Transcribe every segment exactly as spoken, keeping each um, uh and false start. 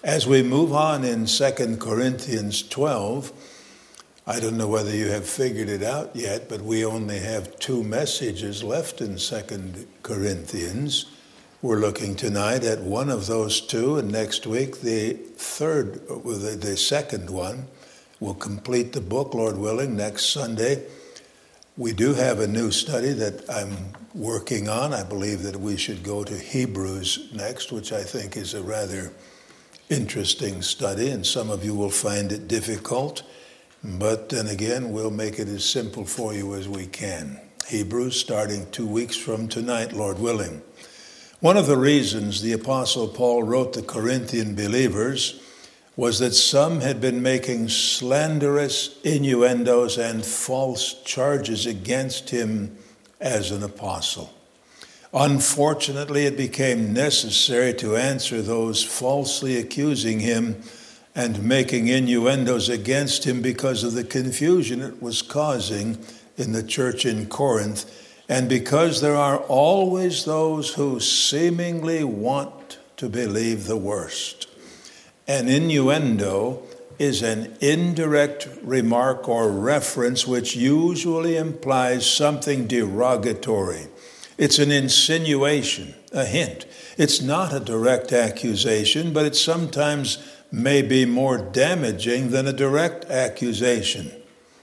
As we move on in Second Corinthians twelve, I don't know whether you have figured it out yet, but we only have two messages left in Second Corinthians. We're looking tonight at one of those two, and next week the third, or the, the second one. We'll complete the book, Lord willing, next Sunday. We do have a new study that I'm working on. I believe that we should go to Hebrews next, which I think is a rather interesting study, and some of you will find it difficult. But then again, we'll make it as simple for you as we can. Hebrews, starting two weeks from tonight, Lord willing. One of the reasons the Apostle Paul wrote the Corinthian believers was that some had been making slanderous innuendos and false charges against him as an apostle. Unfortunately, it became necessary to answer those falsely accusing him and making innuendos against him because of the confusion it was causing in the church in Corinth, and because there are always those who seemingly want to believe the worst. An innuendo is an indirect remark or reference which usually implies something derogatory. It's an insinuation, a hint. It's not a direct accusation, but it sometimes may be more damaging than a direct accusation.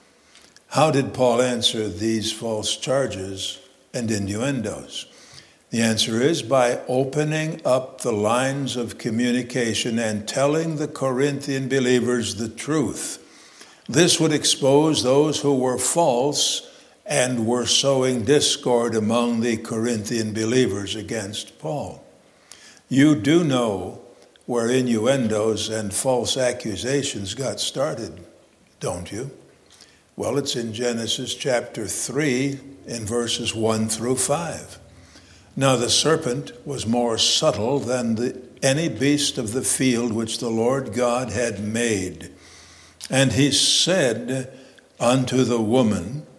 How did Paul answer these false charges and innuendos? The answer is by opening up the lines of communication and telling the Corinthian believers the truth. This would expose those who were false and were sowing discord among the Corinthian believers against Paul. You do know where innuendos and false accusations got started, don't you? Well, it's in Genesis chapter three in verses one through five. Now the serpent was more subtle than the, any beast of the field which the Lord God had made. And he said unto the woman,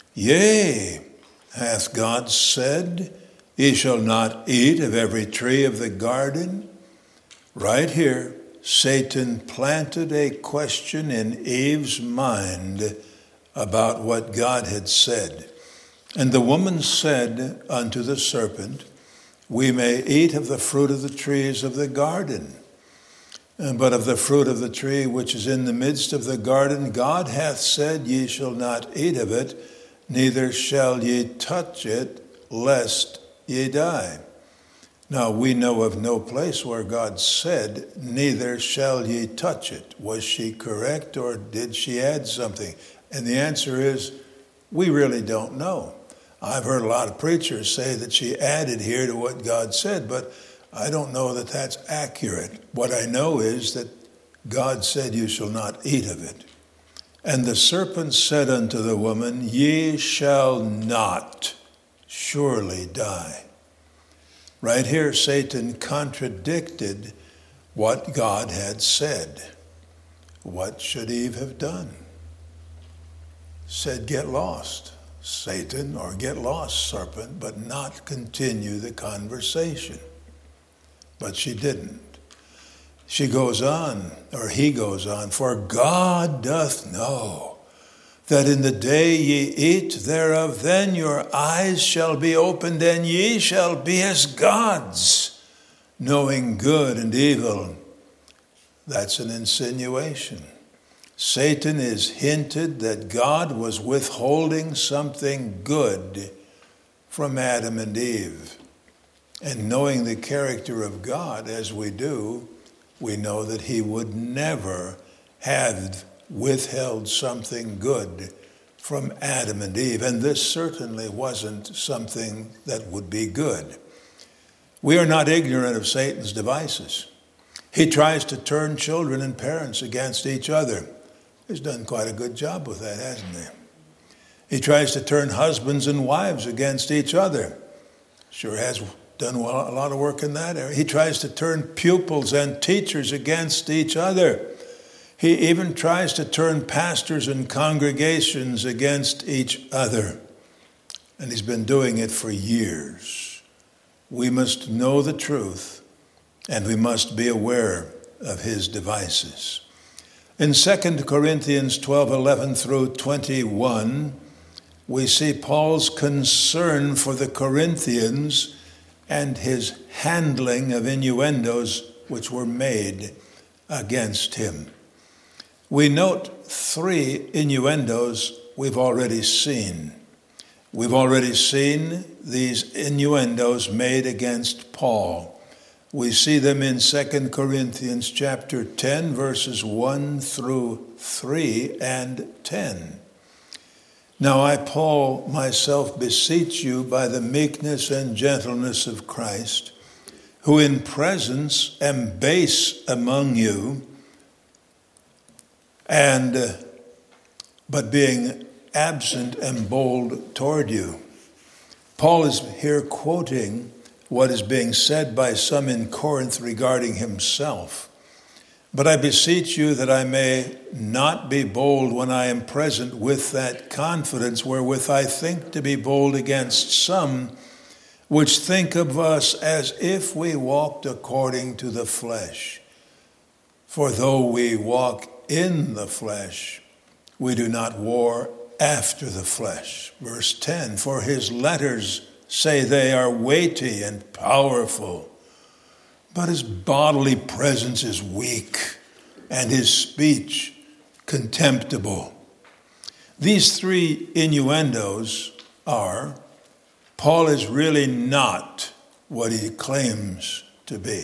Yea, hath God said, Ye shall not eat of every tree of the garden? Right here, Satan planted a question in Eve's mind about what God had said. And the woman said unto the serpent, We may eat of the fruit of the trees of the garden. But of the fruit of the tree which is in the midst of the garden, God hath said, Ye shall not eat of it, neither shall ye touch it, lest ye die. Now we know of no place where God said, Neither shall ye touch it. Was she correct, or did she add something? And the answer is, we really don't know. I've heard a lot of preachers say that she added here to what God said, but I don't know that that's accurate. What I know is that God said, You shall not eat of it. And the serpent said unto the woman, Ye shall not surely die. Right here, Satan contradicted what God had said. What should Eve have done? Said, Get lost, Satan, or get lost, serpent, but not continue the conversation. But she didn't. She goes on, or he goes on, For God doth know that in the day ye eat thereof, then your eyes shall be opened, and ye shall be as gods, knowing good and evil. That's an insinuation. Satan is hinted that God was withholding something good from Adam and Eve. And knowing the character of God as we do, we know that he would never have withheld something good from Adam and Eve. And this certainly wasn't something that would be good. We are not ignorant of Satan's devices. He tries to turn children and parents against each other. He's done quite a good job with that, hasn't he? He tries to turn husbands and wives against each other. Sure has done a lot of work in that area. He tries to turn pupils and teachers against each other. He even tries to turn pastors and congregations against each other. And he's been doing it for years. We must know the truth, and we must be aware of his devices. In Second Corinthians twelve, eleven through twenty-one, we see Paul's concern for the Corinthians and his handling of innuendos which were made against him. We note three innuendos we've already seen. We've already seen these innuendos made against Paul. We see them in Second Corinthians chapter ten, verses one through three and ten. Now I, Paul, myself beseech you by the meekness and gentleness of Christ, who in presence am base among you, and uh, but being absent am bold toward you. Paul is here quoting what is being said by some in Corinth regarding himself. But I beseech you that I may not be bold when I am present with that confidence wherewith I think to be bold against some which think of us as if we walked according to the flesh. For though we walk in the flesh, we do not war after the flesh. Verse ten, for his letters say they are weighty and powerful, but his bodily presence is weak and his speech contemptible. These three innuendos are, Paul is really not what he claims to be.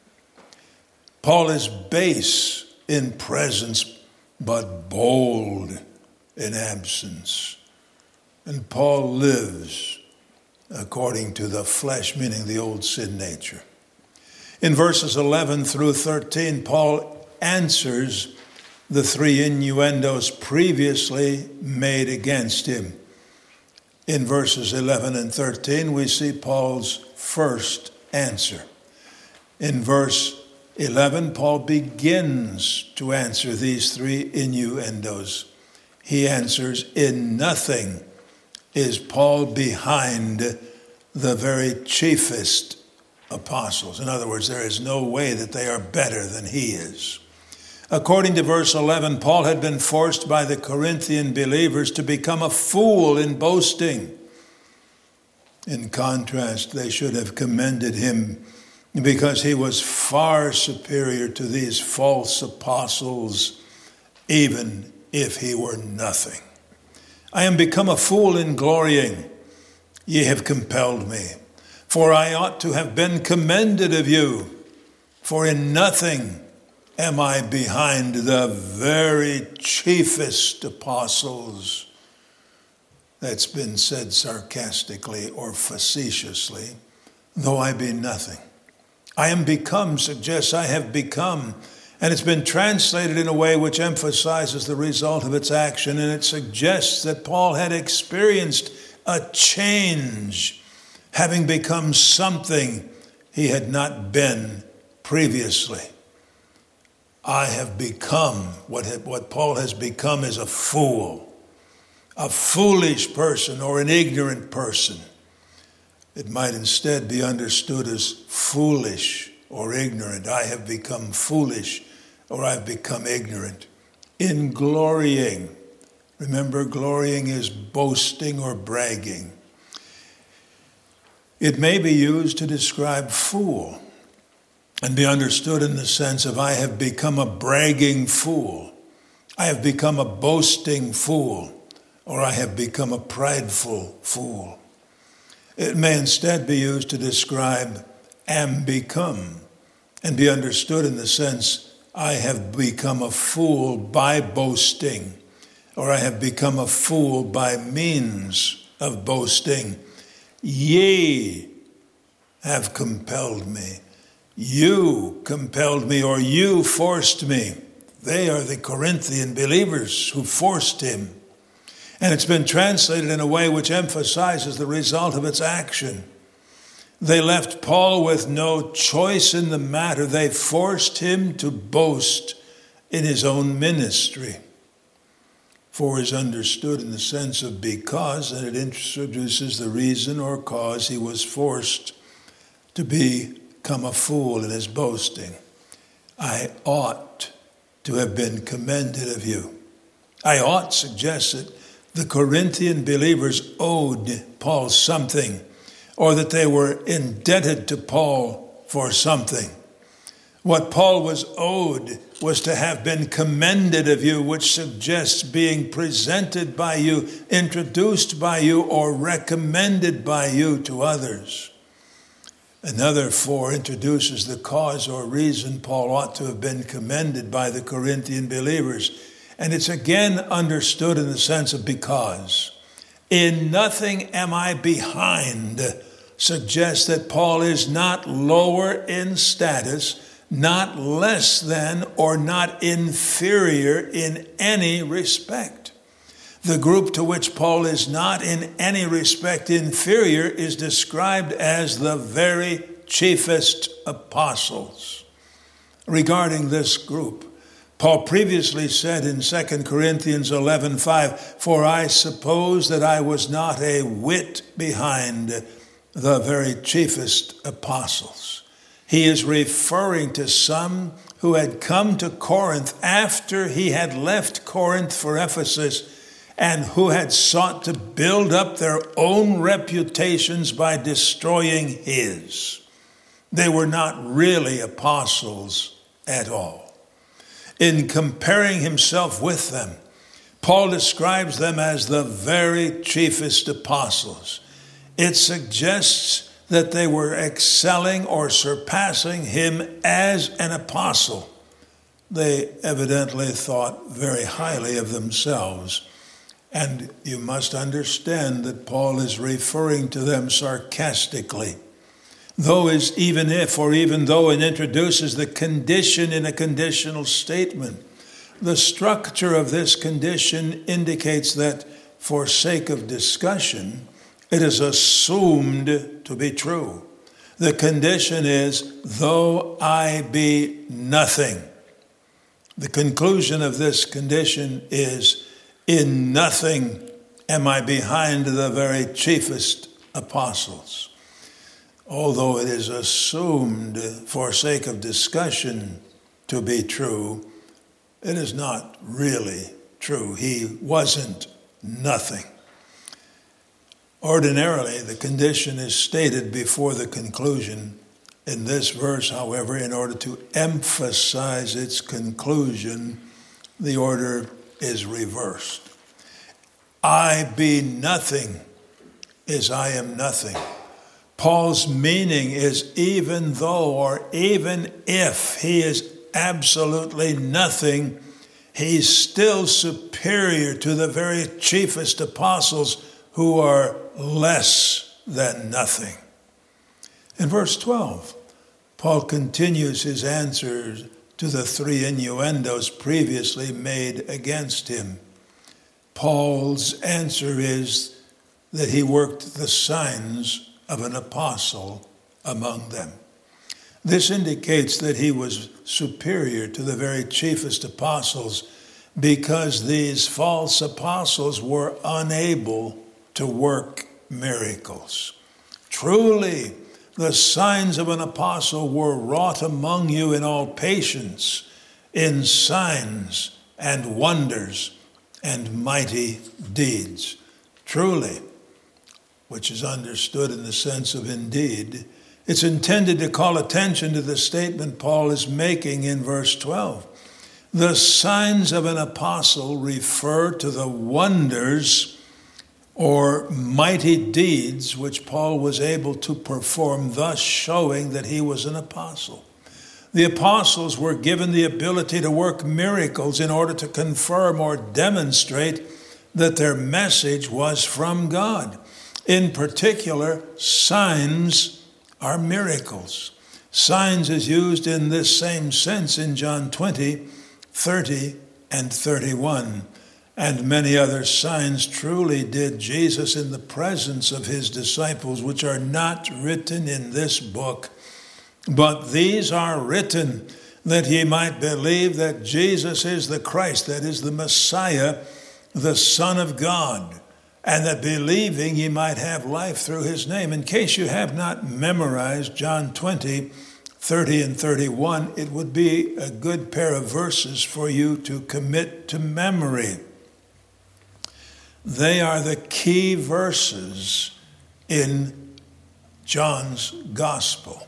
Paul is base in presence, but bold in absence. And Paul lives according to the flesh, meaning the old sin nature. In verses eleven through thirteen, Paul answers the three innuendos previously made against him. In verses eleven and thirteen, we see Paul's first answer. In verse eleven, Paul begins to answer these three innuendos. He answers, in nothing is Paul behind the very chiefest apostles. In other words, there is no way that they are better than he is. According to verse eleven, Paul had been forced by the Corinthian believers to become a fool in boasting. In contrast, they should have commended him because he was far superior to these false apostles, even if he were nothing. I am become a fool in glorying. Ye have compelled me. For I ought to have been commended of you. For in nothing am I behind the very chiefest apostles. That's been said sarcastically or facetiously, though I be nothing. I am become suggests I have become, and it's been translated in a way which emphasizes the result of its action, and it suggests that Paul had experienced a change, having become something he had not been previously. I have become, what, what Paul has become is a fool, a foolish person or an ignorant person. It might instead be understood as foolish or ignorant. I have become foolish or I've become ignorant. In glorying, remember, glorying is boasting or bragging. It may be used to describe fool and be understood in the sense of I have become a bragging fool. I have become a boasting fool, or I have become a prideful fool. It may instead be used to describe am become and be understood in the sense I have become a fool by boasting, or I have become a fool by means of boasting. Ye have compelled me. You compelled me, or you forced me. They are the Corinthian believers who forced him. And it's been translated in a way which emphasizes the result of its action. They left Paul with no choice in the matter. They forced him to boast in his own ministry. For is understood in the sense of because, and it introduces the reason or cause he was forced to become a fool in his boasting. I ought to have been commended of you. I ought suggests that the Corinthian believers owed Paul something, or that they were indebted to Paul for something. What Paul was owed was to have been commended of you, which suggests being presented by you, introduced by you, or recommended by you to others. Another four introduces the cause or reason Paul ought to have been commended by the Corinthian believers. And it's again understood in the sense of because. In nothing am I behind suggests that Paul is not lower in status, not less than, or not inferior in any respect. The group to which Paul is not in any respect inferior is described as the very chiefest apostles. Regarding this group, Paul previously said in Second Corinthians eleven five, "For I suppose that I was not a whit behind the very chiefest apostles." He is referring to some who had come to Corinth after he had left Corinth for Ephesus, and who had sought to build up their own reputations by destroying his. They were not really apostles at all. In comparing himself with them, Paul describes them as the very chiefest apostles. It suggests that they were excelling or surpassing him as an apostle. They evidently thought very highly of themselves. And you must understand that Paul is referring to them sarcastically. Though is even if, or even though it introduces the condition in a conditional statement, the structure of this condition indicates that for sake of discussion, it is assumed to be true. The condition is, though I be nothing. The conclusion of this condition is, in nothing am I behind the very chiefest apostles. Although it is assumed for sake of discussion to be true, it is not really true. He wasn't nothing. Ordinarily, the condition is stated before the conclusion. In this verse, however, in order to emphasize its conclusion, the order is reversed. I be nothing is I am nothing. Paul's meaning is even though or even if he is absolutely nothing, he's still superior to the very chiefest apostles who are less than nothing. In verse twelve, Paul continues his answers to the three innuendos previously made against him. Paul's answer is that he worked the signs of an apostle among them. This indicates that he was superior to the very chiefest apostles because these false apostles were unable to work miracles. Truly, the signs of an apostle were wrought among you in all patience, in signs and wonders and mighty deeds. Truly, which is understood in the sense of indeed, it's intended to call attention to the statement Paul is making in verse twelve. The signs of an apostle refer to the wonders or mighty deeds which Paul was able to perform, thus showing that he was an apostle. The apostles were given the ability to work miracles in order to confirm or demonstrate that their message was from God. In particular, signs are miracles. Signs is used in this same sense in John twenty, thirty, and thirty-one. And many other signs truly did Jesus in the presence of his disciples, which are not written in this book. But these are written that ye might believe that Jesus is the Christ, that is the Messiah, the Son of God, and that believing ye might have life through his name. In case you have not memorized John twenty, thirty and thirty-one, it would be a good pair of verses for you to commit to memory. They are the key verses in John's gospel.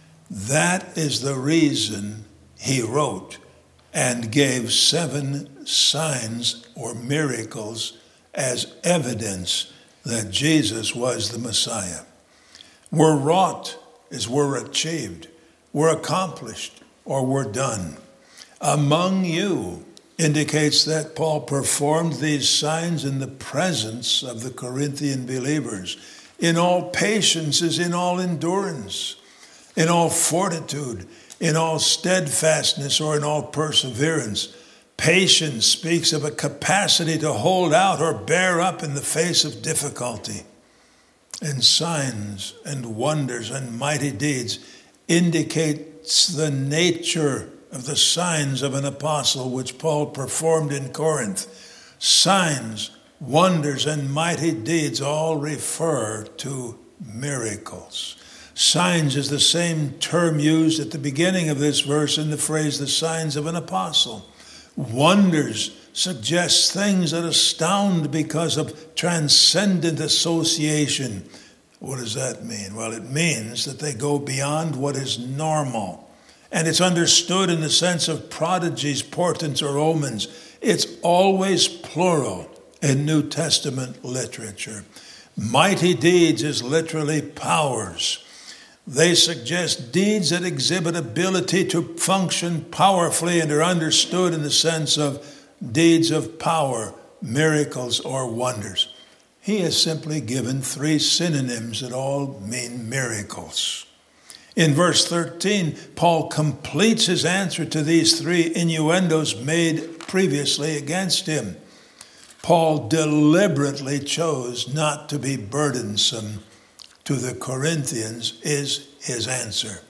That is the reason he wrote and gave seven signs or miracles as evidence that Jesus was the Messiah. Were wrought as were achieved, were accomplished, or were done. Among you indicates that Paul performed these signs in the presence of the Corinthian believers, in all patience as in all endurance, in all fortitude, in all steadfastness, or in all perseverance. Patience speaks of a capacity to hold out or bear up in the face of difficulty. And signs and wonders and mighty deeds indicates the nature of the signs of an apostle which Paul performed in Corinth. Signs, wonders, and mighty deeds all refer to miracles. Signs is the same term used at the beginning of this verse in the phrase, the signs of an apostle. Wonders suggests things that astound because of transcendent association. What does that mean? Well, it means that they go beyond what is normal. And it's understood in the sense of prodigies, portents, or omens. It's always plural in New Testament literature. Mighty deeds is literally powers. They suggest deeds that exhibit ability to function powerfully and are understood in the sense of deeds of power, miracles, or wonders. He has simply given three synonyms that all mean miracles. In verse thirteen, Paul completes his answer to these three innuendos made previously against him. Paul deliberately chose not to be burdensome to the Corinthians is his answer.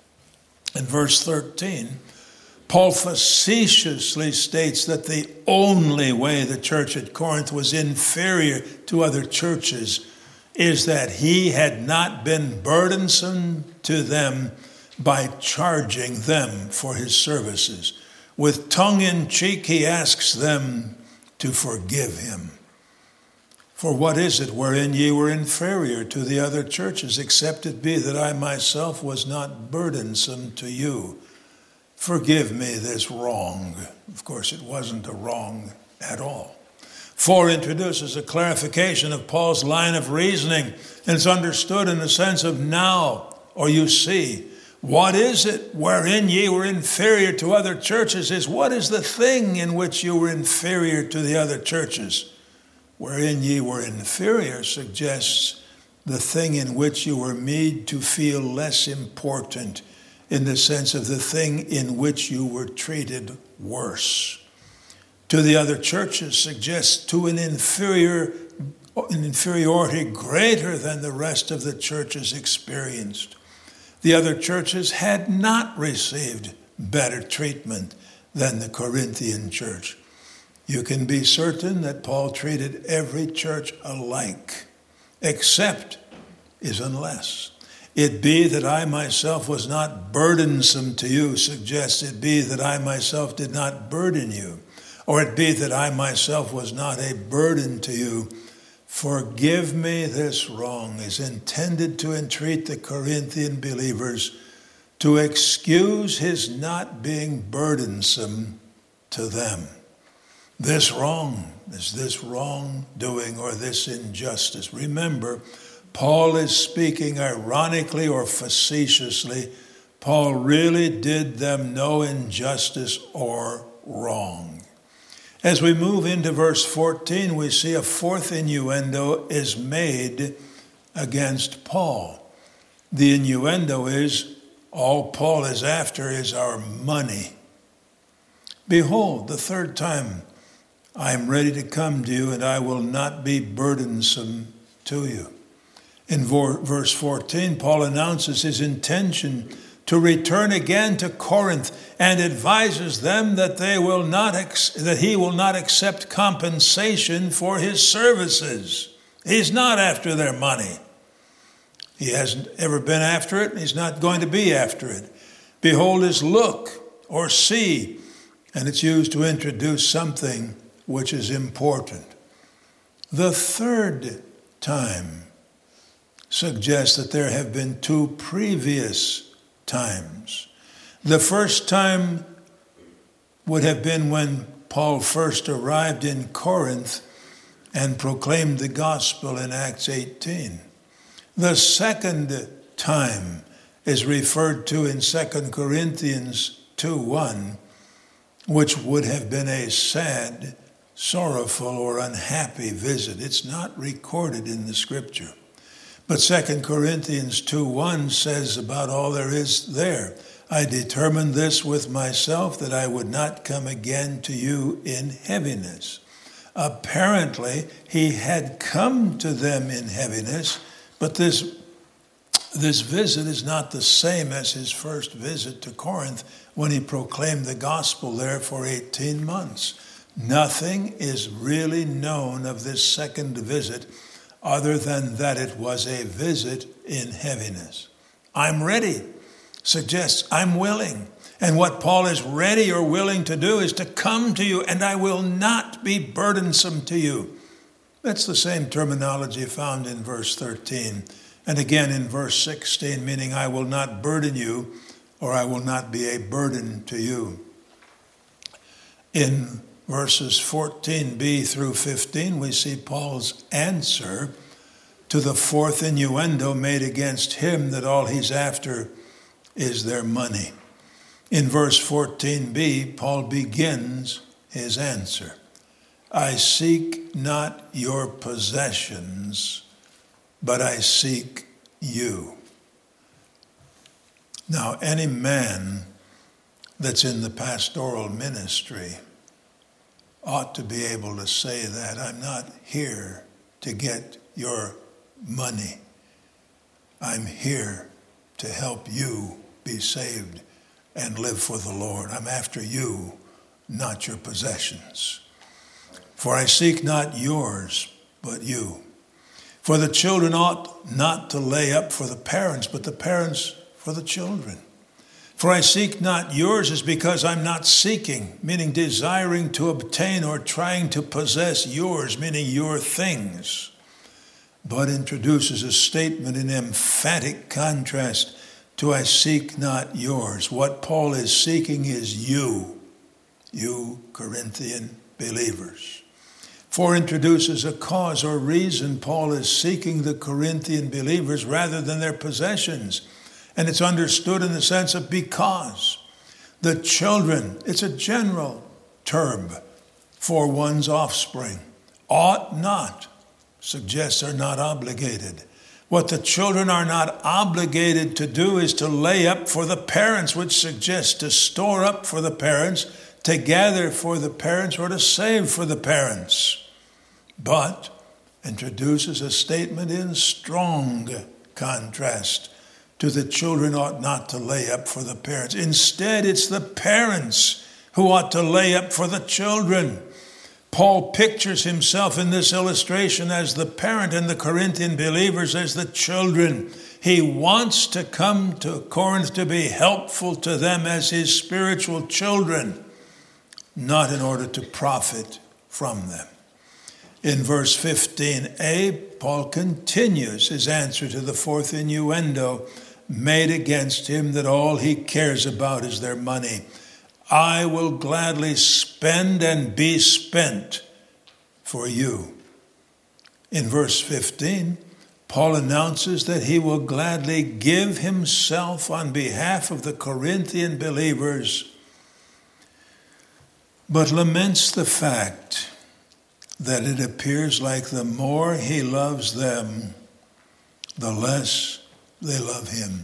In verse thirteen, Paul facetiously states that the only way the church at Corinth was inferior to other churches is that he had not been burdensome to them by charging them for his services. With tongue in cheek, he asks them to forgive him. For what is it wherein ye were inferior to the other churches, except it be that I myself was not burdensome to you? Forgive me this wrong. Of course, it wasn't a wrong at all. Four introduces a clarification of Paul's line of reasoning, and it's understood in the sense of now, or you see. What is it wherein ye were inferior to other churches is what is the thing in which you were inferior to the other churches? Wherein ye were inferior suggests the thing in which you were made to feel less important, in the sense of the thing in which you were treated worse. To the other churches suggests to an inferior, an inferiority greater than the rest of the churches experienced. The other churches had not received better treatment than the Corinthian church. You can be certain that Paul treated every church alike, except is unless. It be that I myself was not burdensome to you suggests it be that I myself did not burden you, or it be that I myself was not a burden to you. Forgive me this wrong is intended to entreat the Corinthian believers to excuse his not being burdensome to them. This wrong is this wrongdoing or this injustice. Remember, Paul is speaking ironically or facetiously. Paul really did them no injustice or wrong. As we move into verse fourteen, we see a fourth innuendo is made against Paul. The innuendo is, all Paul is after is our money. Behold, the third time I am ready to come to you, and I will not be burdensome to you. In verse fourteen, Paul announces his intention to return again to Corinth and advises them that they will not ex- that he will not accept compensation for his services. He's not after their money. He hasn't ever been after it, and he's not going to be after it. Behold is look or see, and it's used to introduce something which is important. The third time suggests that there have been two previous times. The first time would have been when Paul first arrived in Corinth and proclaimed the gospel in Acts eighteen. The second time is referred to in Second Corinthians two one, which would have been a sad, sorrowful, or unhappy visit. It's not recorded in the scripture. But Second Corinthians two one says about all there is there, I determined this with myself, that I would not come again to you in heaviness. Apparently, he had come to them in heaviness, but this, this visit is not the same as his first visit to Corinth when he proclaimed the gospel there for eighteen months. Nothing is really known of this second visit other than that it was a visit in heaviness. I'm ready suggests I'm willing. And what Paul is ready or willing to do is to come to you, and I will not be burdensome to you. That's the same terminology found in verse thirteen. And again in verse sixteen, meaning I will not burden you, or I will not be a burden to you. In verses fourteen b through fifteen, we see Paul's answer to the fourth innuendo made against him that all he's after is their money. In verse fourteen b, Paul begins his answer. I seek not your possessions, but I seek you. Now, any man that's in the pastoral ministry ought to be able to say that. I'm not here to get your money. I'm here to help you be saved and live for the Lord. I'm after you, not your possessions. For I seek not yours, but you. For the children ought not to lay up for the parents, but the parents for the children. For I seek not yours is because I'm not seeking, meaning desiring to obtain or trying to possess yours, meaning your things. But introduces a statement in emphatic contrast to I seek not yours. What Paul is seeking is you, you Corinthian believers. For introduces a cause or reason Paul is seeking the Corinthian believers rather than their possessions. And it's understood in the sense of because. The children, it's a general term for one's offspring. Ought not suggests are not obligated. What the children are not obligated to do is to lay up for the parents, which suggests to store up for the parents, to gather for the parents, or to save for the parents. But introduces a statement in strong contrast to the children ought not to lay up for the parents. Instead, it's the parents who ought to lay up for the children. Paul pictures himself in this illustration as the parent and the Corinthian believers as the children. He wants to come to Corinth to be helpful to them as his spiritual children, not in order to profit from them. In verse fifteen a, Paul continues his answer to the fourth innuendo made against him that all he cares about is their money. I will gladly spend and be spent for you. In verse fifteen, Paul announces that he will gladly give himself on behalf of the Corinthian believers, but laments the fact that it appears like the more he loves them, the less they love him.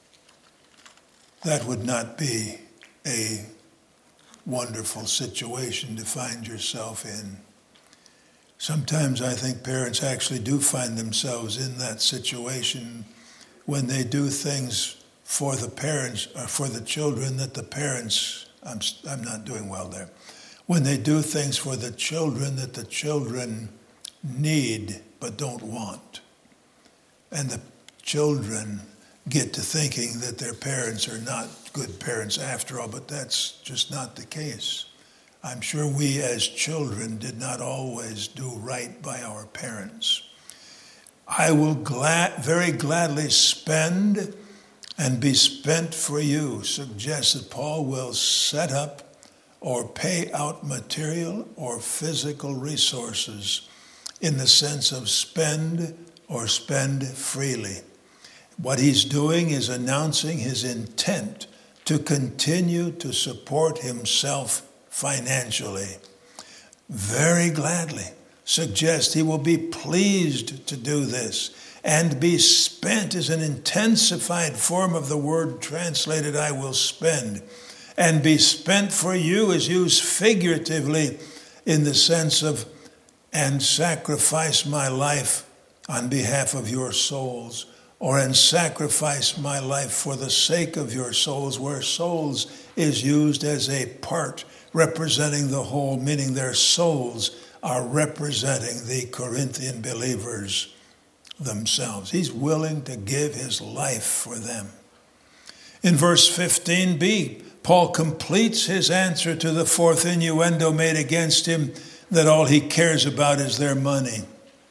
That would not be a wonderful situation to find yourself in. Sometimes I think parents actually do find themselves in that situation when they do things for the parents or for the children that the parents, I'm, I'm not doing well there. When they do things for the children that the children need but don't want. And the children get to thinking that their parents are not good parents after all, but that's just not the case. I'm sure we as children did not always do right by our parents. I will glad, very gladly spend and be spent for you suggests that Paul will set up or pay out material or physical resources in the sense of spend or spend freely. What he's doing is announcing his intent to continue to support himself financially. Very gladly suggests he will be pleased to do this. And be spent is an intensified form of the word translated, I will spend. And be spent for you is used figuratively in the sense of, and sacrifice my life on behalf of your souls, or and sacrifice my life for the sake of your souls, where souls is used as a part representing the whole, meaning their souls are representing the Corinthian believers themselves. He's willing to give his life for them. In verse fifteen b, Paul completes his answer to the fourth innuendo made against him, that all he cares about is their money.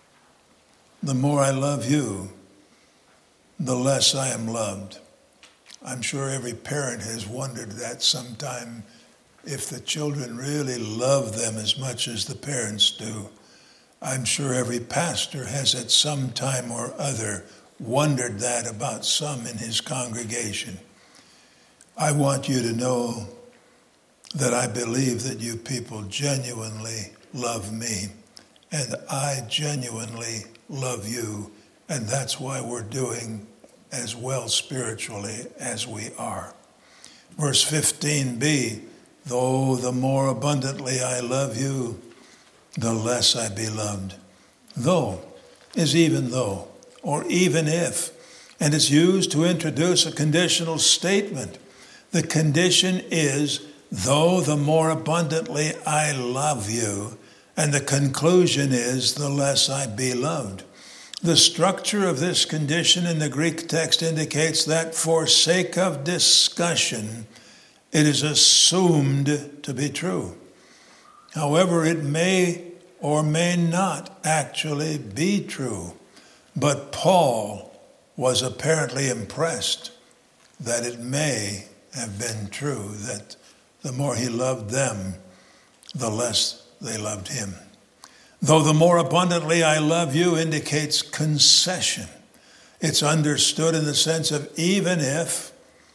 The more I love you, the less I am loved. I'm sure every parent has wondered that sometime, if the children really love them as much as the parents do. I'm sure every pastor has at some time or other wondered that about some in his congregation. I want you to know that I believe that you people genuinely love me, and I genuinely love you, and that's why we're doing as well spiritually as we are. Verse fifteen b, though the more abundantly I love you, the less I be loved. Though is even though, or even if, and it's used to introduce a conditional statement. The condition is, though the more abundantly I love you, and the conclusion is, the less I be loved. The structure of this condition in the Greek text indicates that for sake of discussion, it is assumed to be true. However, it may or may not actually be true. But Paul was apparently impressed that it may have been true, that the more he loved them, the less they loved him. Though the more abundantly I love you indicates concession. It's understood in the sense of even if,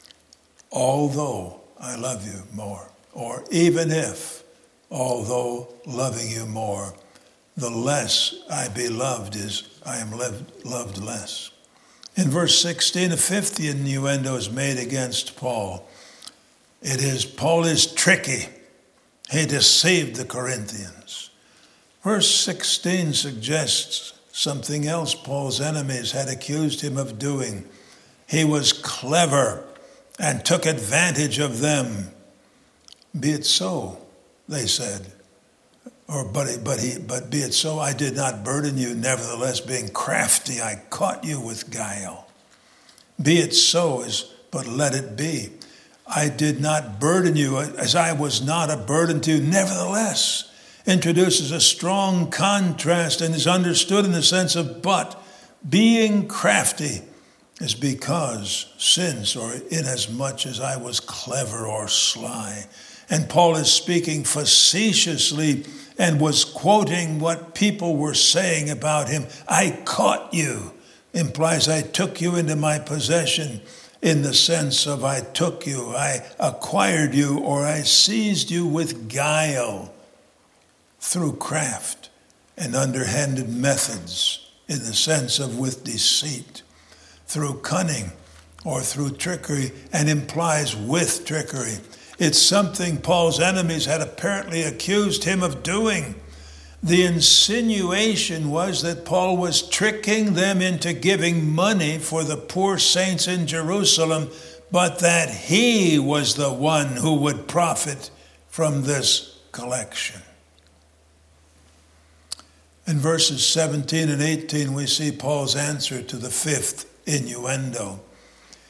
although I love you more, or even if, although loving you more, the less I be loved is I am loved, loved less. In verse sixteen, a fifth innuendo is made against Paul. It is, Paul is tricky. He deceived the Corinthians. Verse sixteen suggests something else Paul's enemies had accused him of doing. He was clever and took advantage of them. Be it so, they said. Or but but he but be it so, I did not burden you, nevertheless being crafty, I caught you with guile. Be it so, is but let it be. I did not burden you as I was not a burden to you, nevertheless introduces a strong contrast and is understood in the sense of but. Being crafty is because, since, or inasmuch as I was clever or sly. And Paul is speaking facetiously and was quoting what people were saying about him. I caught you implies I took you into my possession, in the sense of I took you, I acquired you, or I seized you with guile, through craft and underhanded methods, in the sense of with deceit, through cunning or through trickery, and implies with trickery. It's something Paul's enemies had apparently accused him of doing. The insinuation was that Paul was tricking them into giving money for the poor saints in Jerusalem, but that he was the one who would profit from this collection. In verses seventeen and eighteen, we see Paul's answer to the fifth innuendo.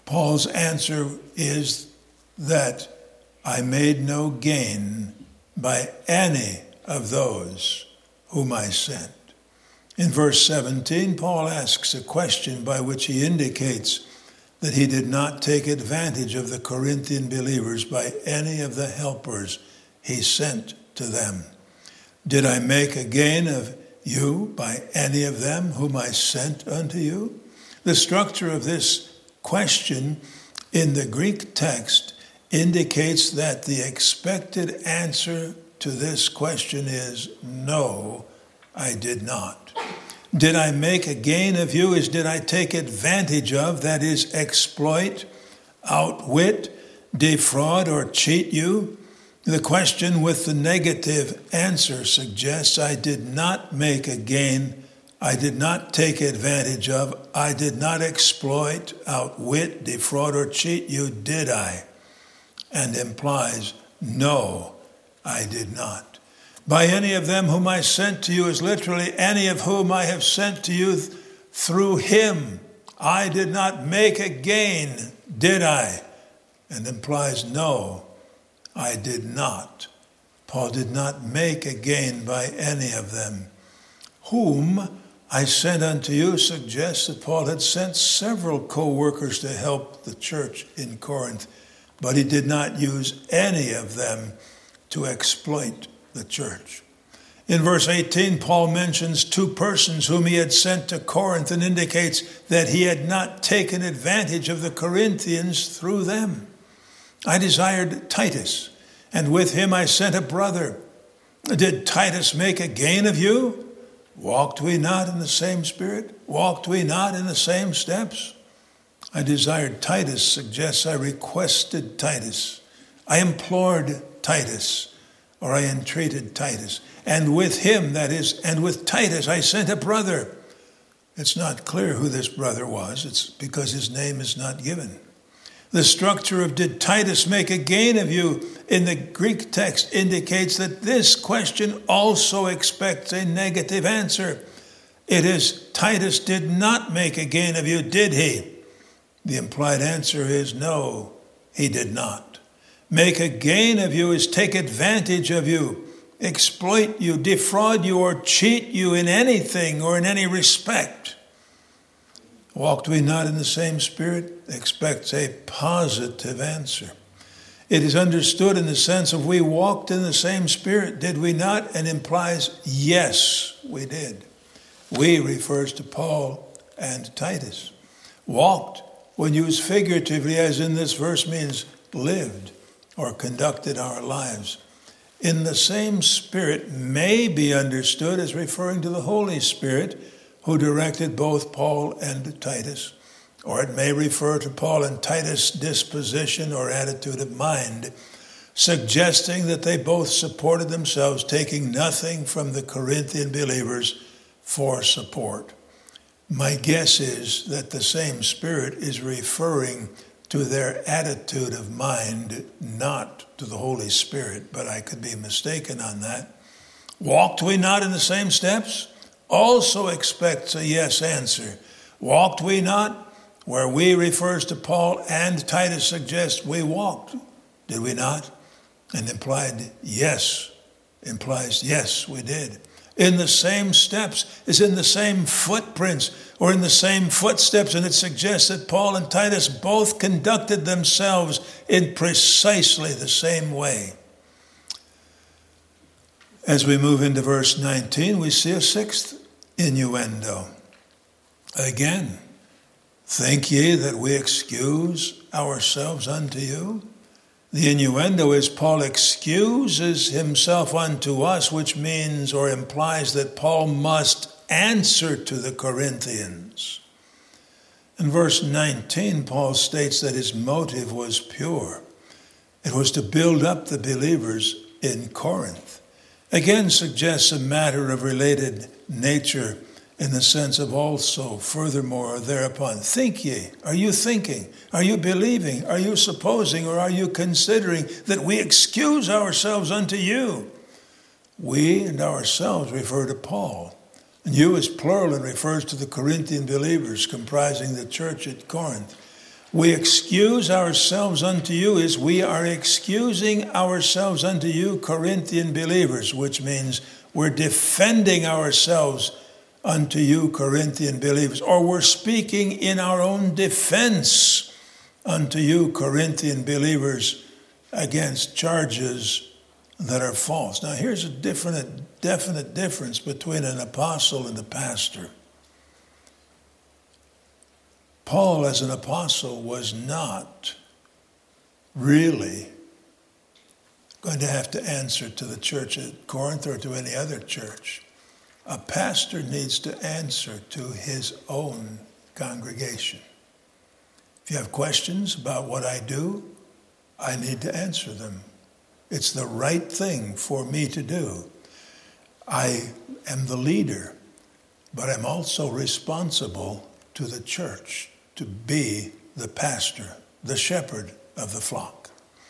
Paul's answer is that I made no gain by any of those whom I sent. In verse seventeen, Paul asks a question by which he indicates that he did not take advantage of the Corinthian believers by any of the helpers he sent to them. Did I make a gain of you by any of them whom I sent unto you? The structure of this question in the Greek text indicates that the expected answer to this question is, no, I did not. Did I make a gain of you is did I take advantage of, that is, exploit, outwit, defraud, or cheat you? The question with the negative answer suggests I did not make a gain, I did not take advantage of, I did not exploit, outwit, defraud, or cheat you, did I? And implies, no, I did not. By any of them whom I sent to you is literally any of whom I have sent to you th- through him. I did not make a gain, did I? And implies, no, I did not. Paul did not make a gain by any of them. Whom I sent unto you suggests that Paul had sent several co-workers to help the church in Corinth, but he did not use any of them to exploit the church. In verse eighteen, Paul mentions two persons whom he had sent to Corinth and indicates that he had not taken advantage of the Corinthians through them. I desired Titus, and with him I sent a brother. Did Titus make a gain of you? Walked we not in the same spirit? Walked we not in the same steps? I desired Titus suggests I requested Titus. I implored Titus, or I entreated Titus. And with him, that is, and with Titus, I sent a brother. It's not clear who this brother was. It's because his name is not given. The structure of did Titus make a gain of you in the Greek text indicates that this question also expects a negative answer. It is, Titus did not make a gain of you, did he? The implied answer is no, he did not. Make a gain of you is take advantage of you, exploit you, defraud you, or cheat you in anything or in any respect. Walked we not in the same spirit? Expects a positive answer. It is understood in the sense of we walked in the same spirit, did we not? And implies yes, we did. We refers to Paul and Titus. Walked, when used figuratively, as in this verse, means lived or conducted our lives. In the same spirit may be understood as referring to the Holy Spirit who directed both Paul and Titus, or it may refer to Paul and Titus' disposition or attitude of mind, suggesting that they both supported themselves, taking nothing from the Corinthian believers for support. My guess is that the same Spirit is referring to their attitude of mind, not to the Holy Spirit, but I could be mistaken on that. Walked we not in the same steps? Also expects a yes answer. Walked we not? Where we refers to Paul and Titus suggests we walked. Did we not? And implied yes, implies yes, we did. In the same steps is in the same footprints or in the same footsteps, and it suggests that Paul and Titus both conducted themselves in precisely the same way. As we move into verse nineteen, we see a sixth innuendo. Again, think ye that we excuse ourselves unto you? The innuendo is Paul excuses himself unto us, which means or implies that Paul must answer to the Corinthians. In verse nineteen, Paul states that his motive was pure. It was to build up the believers in Corinth. Again suggests a matter of related nature in the sense of also, furthermore, thereupon. Think ye, are you thinking? Are you believing? Are you supposing? Or are you considering that we excuse ourselves unto you? We and ourselves refer to Paul. And you is plural and refers to the Corinthian believers comprising the church at Corinth. We excuse ourselves unto you is we are excusing ourselves unto you, Corinthian believers, which means we're defending ourselves unto you, Corinthian believers, or we're speaking in our own defense unto you, Corinthian believers, against charges that are false. Now, here's a definite, definite difference between an apostle and a pastor. Paul, as an apostle, was not really going to have to answer to the church at Corinth or to any other church. A pastor needs to answer to his own congregation. If you have questions about what I do, I need to answer them. It's the right thing for me to do. I am the leader, but I'm also responsible to the church to be the pastor, the shepherd of the flock.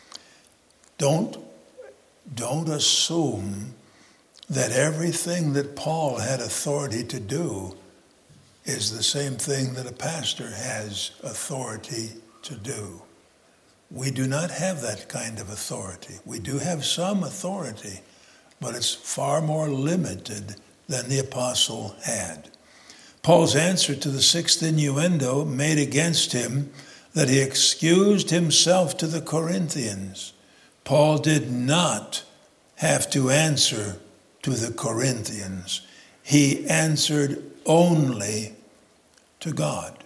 Don't, don't assume that everything that Paul had authority to do is the same thing that a pastor has authority to do. We do not have that kind of authority. We do have some authority, but it's far more limited than the apostle had. Paul's answer to the sixth innuendo made against him that he excused himself to the Corinthians. Paul did not have to answer to the Corinthians. He answered only to God.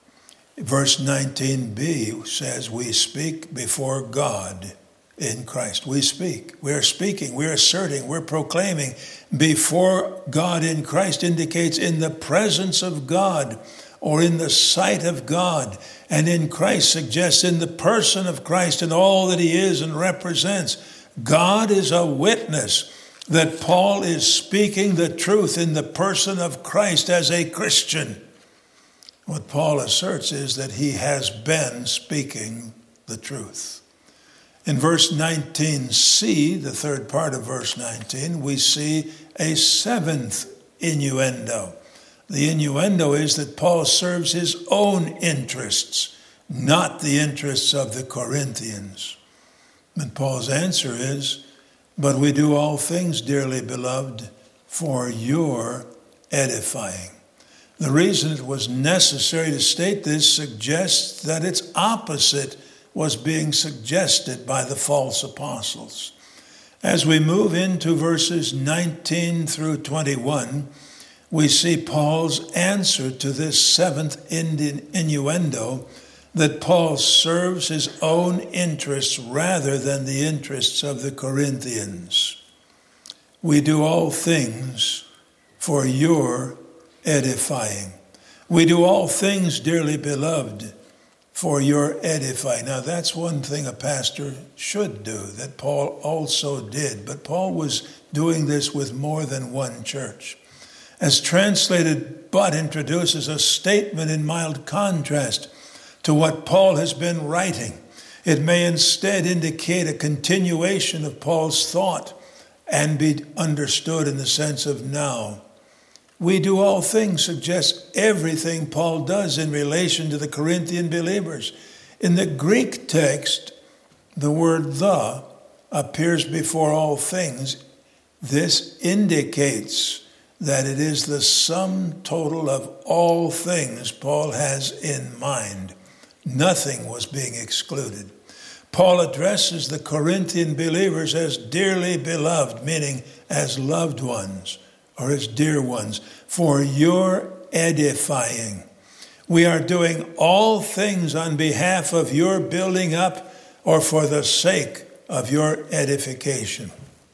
Verse nineteen b says, we speak before God in Christ. We speak. We are speaking. We are asserting. We're proclaiming before God in Christ indicates in the presence of God or in the sight of God. And in Christ suggests in the person of Christ and all that he is and represents. God is a witness that Paul is speaking the truth in the person of Christ as a Christian. What Paul asserts is that he has been speaking the truth. In verse nineteen c, the third part of verse nineteen, we see a seventh innuendo. The innuendo is that Paul serves his own interests, not the interests of the Corinthians. And Paul's answer is, but we do all things, dearly beloved, for your edifying. The reason it was necessary to state this suggests that its opposite was being suggested by the false apostles. As we move into verses nineteen through twenty-one, we see Paul's answer to this seventh innuendo that Paul serves his own interests rather than the interests of the Corinthians. We do all things for your edifying. We do all things, dearly beloved, for your edifying. Now, that's one thing a pastor should do, that Paul also did. But Paul was doing this with more than one church. As translated, but introduces a statement in mild contrast to what Paul has been writing. It may instead indicate a continuation of Paul's thought and be understood in the sense of now. We do all things suggests everything Paul does in relation to the Corinthian believers. In the Greek text, the word the appears before all things. This indicates that it is the sum total of all things Paul has in mind. Nothing was being excluded. Paul addresses the Corinthian believers as dearly beloved, meaning as loved ones or as dear ones, for your edifying. We are doing all things on behalf of your building up or for the sake of your edification.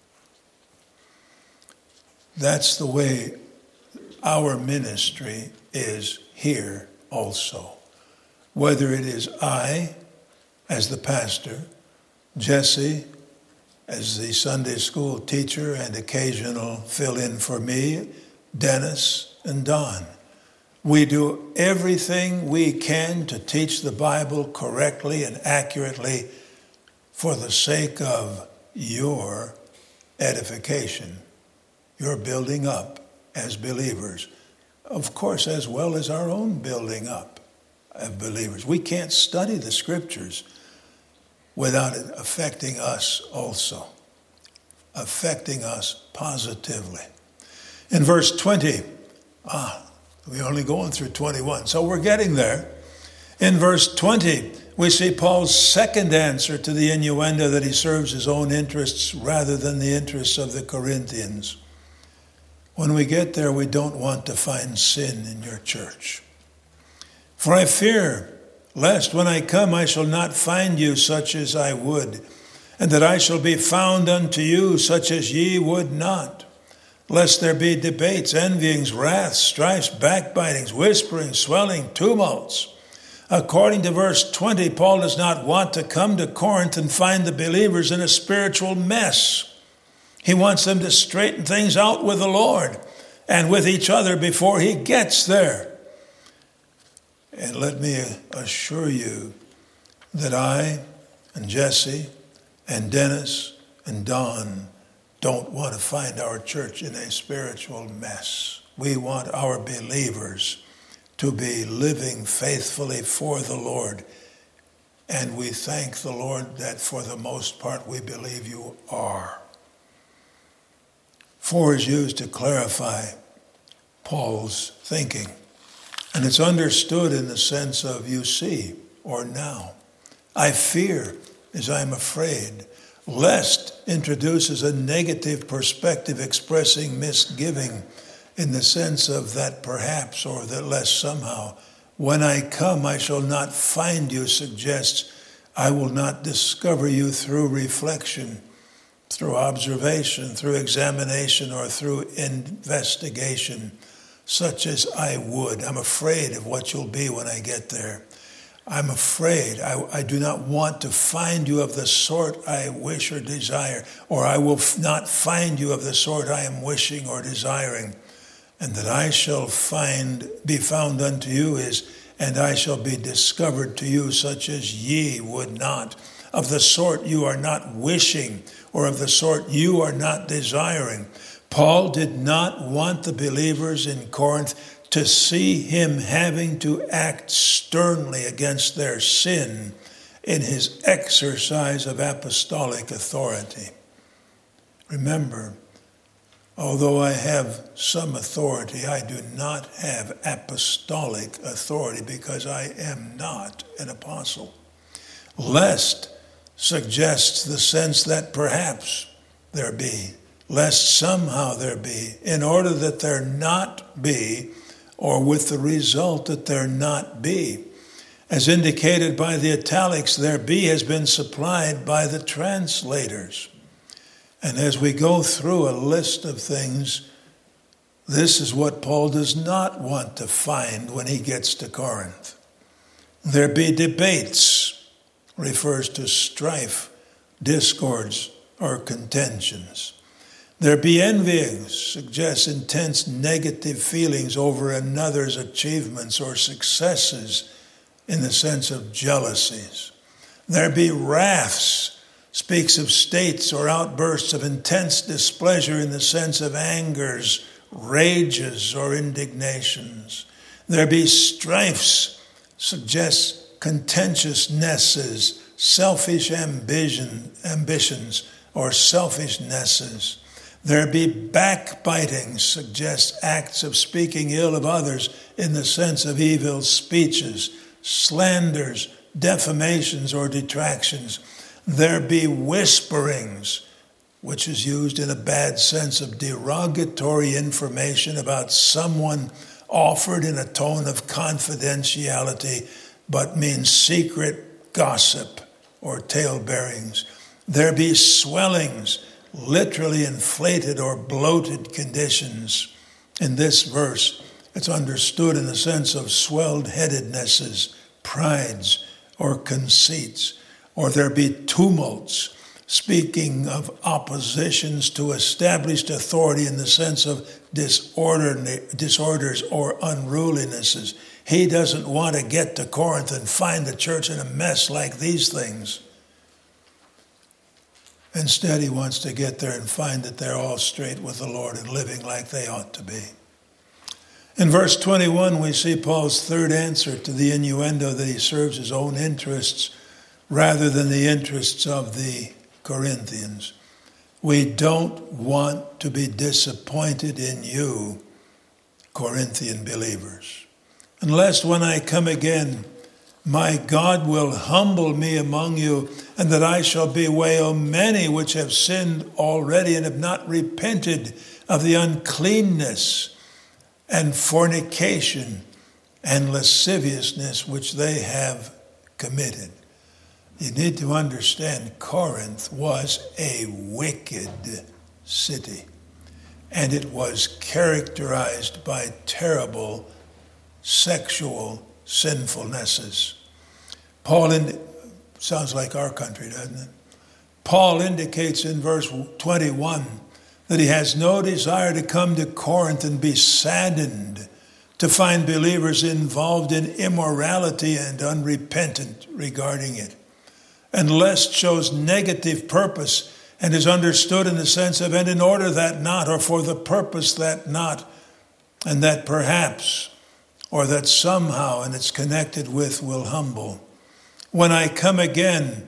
That's the way our ministry is here also. Whether it is I, as the pastor, Jesse, as the Sunday school teacher and occasional fill-in for me, Dennis and Don. We do everything we can to teach the Bible correctly and accurately for the sake of your edification, your building up as believers, of course, as well as our own building up. of believers. We can't study the scriptures without it affecting us also, affecting us positively. In verse twenty, ah, we're only going through twenty-one, so we're getting there. In verse twenty, we see Paul's second answer to the innuendo that he serves his own interests rather than the interests of the Corinthians. When we get there, we don't want to find sin in your church. For I fear, lest when I come I shall not find you such as I would, and that I shall be found unto you such as ye would not. Lest there be debates, envyings, wraths, strifes, backbitings, whisperings, swelling, tumults. According to verse twenty, Paul does not want to come to Corinth and find the believers in a spiritual mess. He wants them to straighten things out with the Lord and with each other before he gets there. And let me assure you that I and Jesse and Dennis and Don don't want to find our church in a spiritual mess. We want our believers to be living faithfully for the Lord. And we thank the Lord that for the most part we believe you are. For is used to clarify Paul's thinking. And it's understood in the sense of you see or now. I fear as I am afraid. Lest introduces a negative perspective expressing misgiving in the sense of that perhaps or that lest somehow. When I come I shall not find you suggests I will not discover you through reflection, through observation, through examination, or through investigation, such as I would. I'm afraid of what you'll be when I get there. I'm afraid. I, I do not want to find you of the sort I wish or desire, or I will f- not find you of the sort I am wishing or desiring. And that I shall find, be found unto you is, and I shall be discovered to you such as ye would not, of the sort you are not wishing, or of the sort you are not desiring. Paul did not want the believers in Corinth to see him having to act sternly against their sin in his exercise of apostolic authority. Remember, although I have some authority, I do not have apostolic authority because I am not an apostle. Lest suggests the sense that perhaps there be, lest somehow there be, in order that there not be, or with the result that there not be. As indicated by the italics, there be has been supplied by the translators. And as we go through a list of things, this is what Paul does not want to find when he gets to Corinth. There be debates, refers to strife, discords, or contentions. There be envyings, suggests intense negative feelings over another's achievements or successes in the sense of jealousies. There be wraths, speaks of states or outbursts of intense displeasure in the sense of angers, rages, or indignations. There be strifes, suggests contentiousnesses, selfish ambition, ambitions, or selfishnesses. There be backbiting, suggests acts of speaking ill of others in the sense of evil speeches, slanders, defamations, or detractions. There be whisperings, which is used in a bad sense of derogatory information about someone offered in a tone of confidentiality, but means secret gossip or tale-bearings. There be swellings, literally inflated or bloated conditions. In this verse, it's understood in the sense of swelled headednesses, prides, or conceits. Or there be tumults, speaking of oppositions to established authority in the sense of disorder, disorders or unrulinesses. He doesn't want to get to Corinth and find the church in a mess like these things. Instead, he wants to get there and find that they're all straight with the Lord and living like they ought to be. In verse twenty-one, we see Paul's third answer to the innuendo that he serves his own interests rather than the interests of the Corinthians. We don't want to be disappointed in you, Corinthian believers, unless when I come again, my God will humble me among you, and that I shall bewail many which have sinned already and have not repented of the uncleanness and fornication and lasciviousness which they have committed. You need to understand, Corinth was a wicked city, and it was characterized by terrible sexual sinfulnesses. Paul, in, sounds like our country, doesn't it? Paul indicates in verse twenty-one that he has no desire to come to Corinth and be saddened to find believers involved in immorality and unrepentant regarding it. And lest shows negative purpose and is understood in the sense of, and in order that not, or for the purpose that not, and that perhaps, or that somehow, and it's connected with, will humble. When I come again,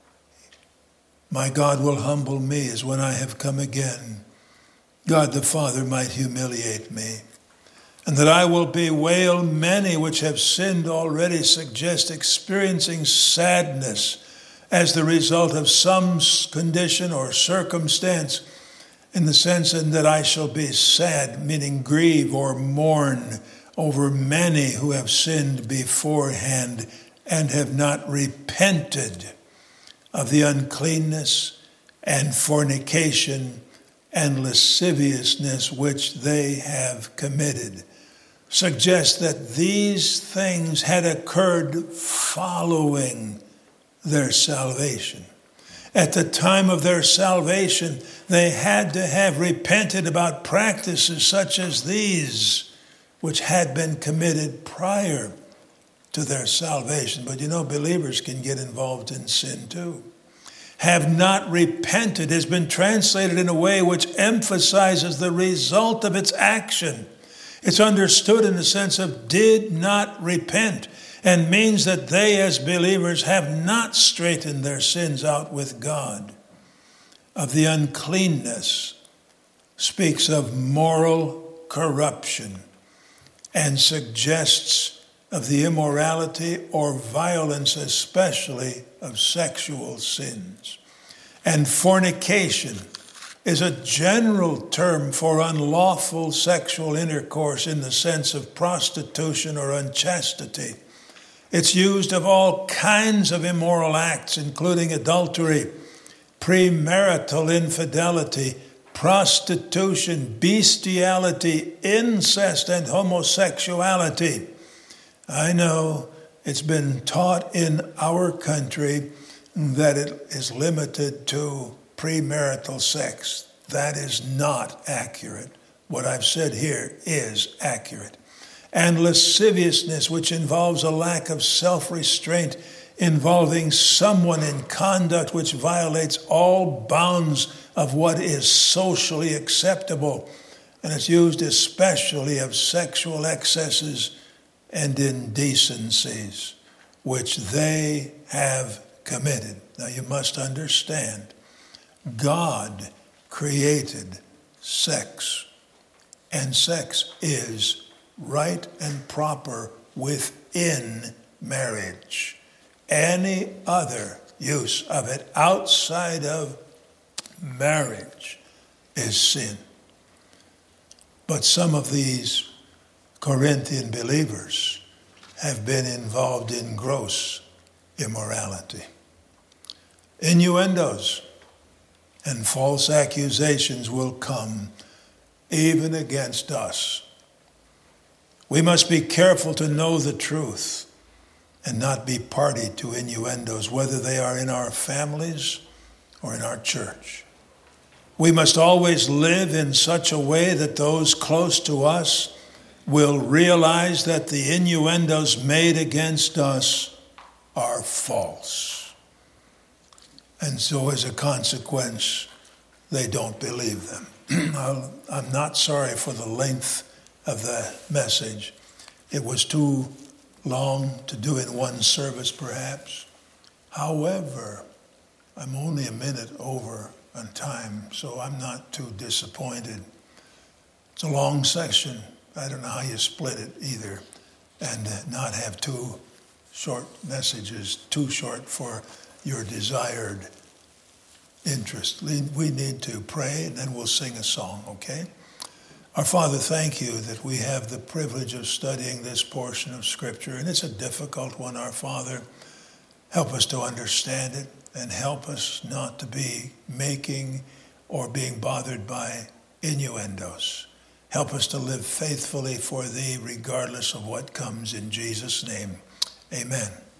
my God will humble me, as when I have come again, God the Father might humiliate me. And that I will bewail many which have sinned already suggest experiencing sadness as the result of some condition or circumstance, in the sense in that I shall be sad, meaning grieve or mourn over many who have sinned beforehand and have not repented of the uncleanness and fornication and lasciviousness which they have committed. Suggests that these things had occurred following their salvation. At the time of their salvation, they had to have repented about practices such as these, which had been committed prior to their salvation. But you know, believers can get involved in sin too. Have not repented has been translated in a way which emphasizes the result of its action. It's understood in the sense of did not repent, and means that they as believers have not straightened their sins out with God. Of the uncleanness speaks of moral corruption and suggests of the immorality or violence, especially of sexual sins. And fornication is a general term for unlawful sexual intercourse in the sense of prostitution or unchastity. It's used of all kinds of immoral acts, including adultery, premarital infidelity, prostitution, bestiality, incest, and homosexuality. I know it's been taught in our country that it is limited to premarital sex. That is not accurate. What I've said here is accurate. And lasciviousness, which involves a lack of self-restraint, involving someone in conduct which violates all bounds of what is socially acceptable. And it's used especially of sexual excesses and indecencies, which they have committed. Now you must understand, God created sex, and sex is right and proper within marriage. Any other use of it outside of marriage is sin. But some of these Corinthian believers have been involved in gross immorality. Innuendos and false accusations will come even against us. We must be careful to know the truth and not be party to innuendos, whether they are in our families or in our church. We must always live in such a way that those close to us will realize that the innuendos made against us are false. And so as a consequence, they don't believe them. I'm not sorry for the length of the message. It was too long to do in one service, perhaps. However, I'm only a minute over on time, so I'm not too disappointed. It's a long section. I don't know how you split it either, and not have two short messages, too short for your desired interest. We need to pray, and then we'll sing a song, okay? Our Father, thank you that we have the privilege of studying this portion of Scripture, and it's a difficult one, our Father. Help us to understand it, and help us not to be making or being bothered by innuendos. Help us to live faithfully for thee regardless of what comes, in Jesus' name. Amen.